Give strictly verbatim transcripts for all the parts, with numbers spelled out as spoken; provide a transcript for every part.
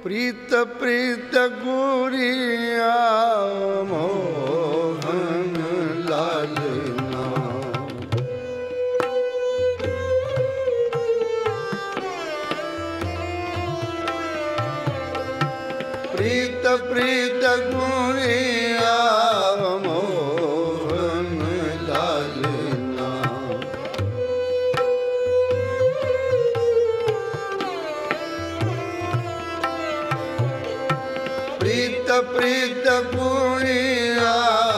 प्रीत प्रीत गुरिया मोहन लाल नाम। प्रीत प्रीत गुरिया मोहन लाल नाम। प्रीत प्रीत गुरिया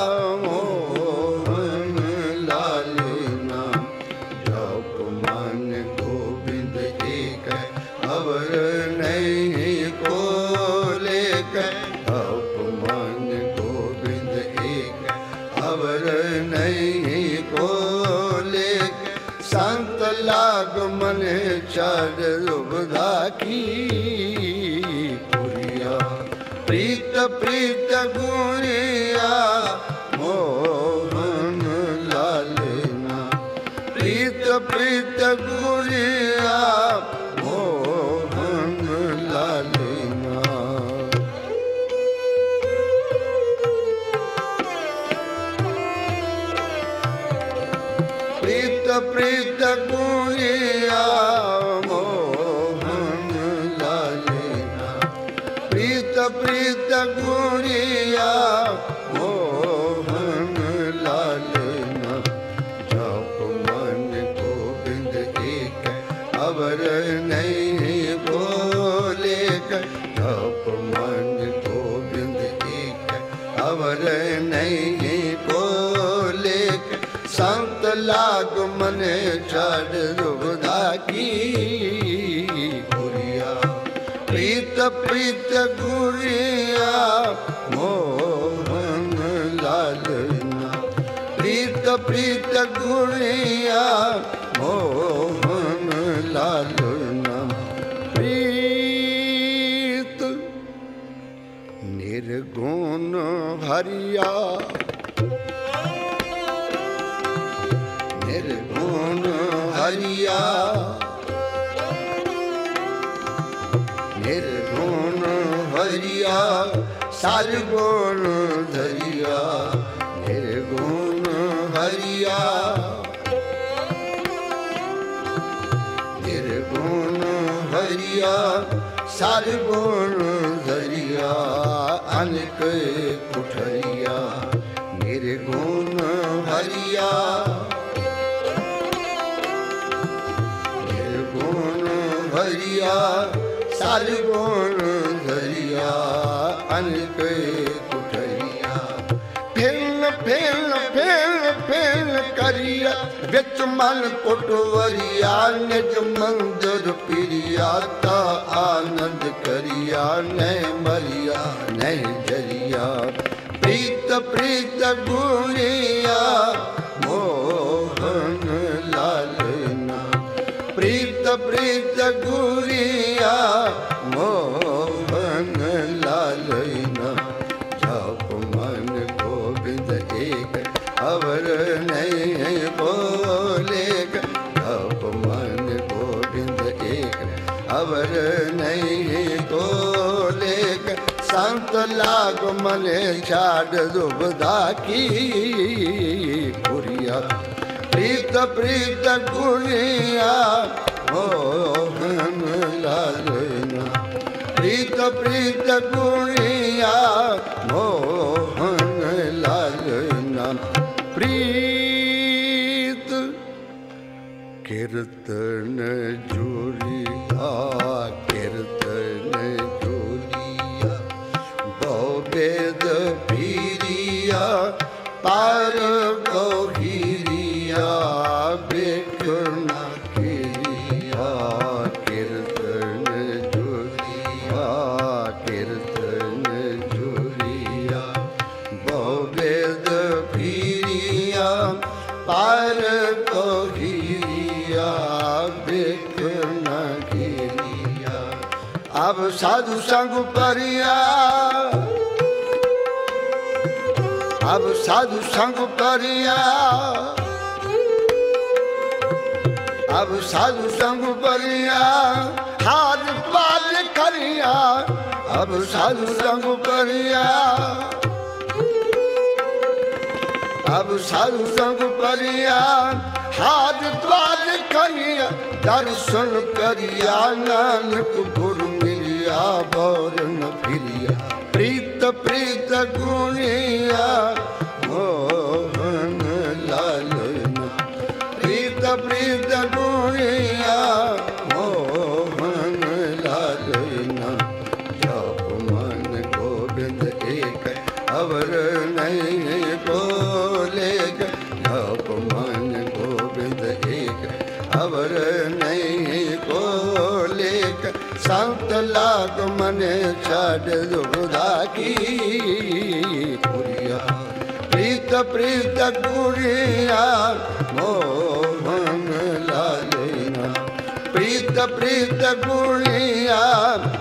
मोहन लाल नाम। जप मन गोविंद एक अवर नहीं को लेक। जप मन गोविंद एक अवर नहीं को लेक। संत लाग मन चार रुबदा की प्रीत प्रीत गुरिया मोहन लाल नाम। प्रीत प्रीत गुरिया मोहन लाल नाम। प्रीत प्रीत गुरिया मोहन लाल नाम। प्रीत प्रीत गुरिया मोहन लाल नाम। जप मन गोविंद एक अवर नहीं बोले। जप मन गोविंद एक अवर नहीं बोले। संत लाग मन चढ़ रुबदा की गुरिया। प्रीत प्रीत गुरिया मोहन लाल नाम। प्रीत प्रीत गुरिया मोहन लाल नाम। प्रीत निर्गुण हरिया। निर्गुण हरिया। निर्गुण हरिया सारगुण धरिया। निर्गुण हरिया। निर्गुण हरिया सारगुण धरिया। अनेक कुठरिया निर्गुण हरिया। निर्गुण हरिया सारगुण धरिया। अनेक कुठरिया फिर फिर फिर फिर करिया। बिच मन कुटवरिया निज मंदिर पिरिया। ता आनंद करिया नहीं मरिया नहीं जरिया। प्रीत प्रीत गुरिया मोहन लाल नाम। प्रीत प्रीत गुरिया मोहन लाल नाम। जप मन गोविंद एक अवर नहीं बोले। जप मन गोविंद एक अवर नहीं बोले। संत लाग मन छाड़ दुबदा की गुरिया। प्रीत प्रीत गुरिया मोहन लाल नाम। प्रीत प्रीत गुरिया मोहन लाल नाम। प्रीत कीर्तन जोरिया। कीर्तन जोरिया बहुवेद पीरिया। पार गौरिया बेखना किरिया। कीर्तन जोरिया। कीर्तन जोरिया बहुवेद पीरिया। पार गौरिया बेखना किरिया। अब साधु संग परिया। अब साधु संग परिया। अब साधु संग परिया। हार पाल करिया अब साधु संग करिया अब साधु संग करिया हाथ द्वार करिया दर्शन करिया नानक गुरु मिलिया बरन फिरिया प्रीत प्रीत गुणिया मोहन लाल प्रीत प्रीत गुणिया मोहन लाल जप मन गोविंद एक अवर नहीं बोले जप मन गोविंद एक अवर नहीं बोले संत लाग मने छाड़ दुबदा की पुरिया प्रीत प्रीत गुड़िया मोहन लाल प्रीत प्रीत गुड़िया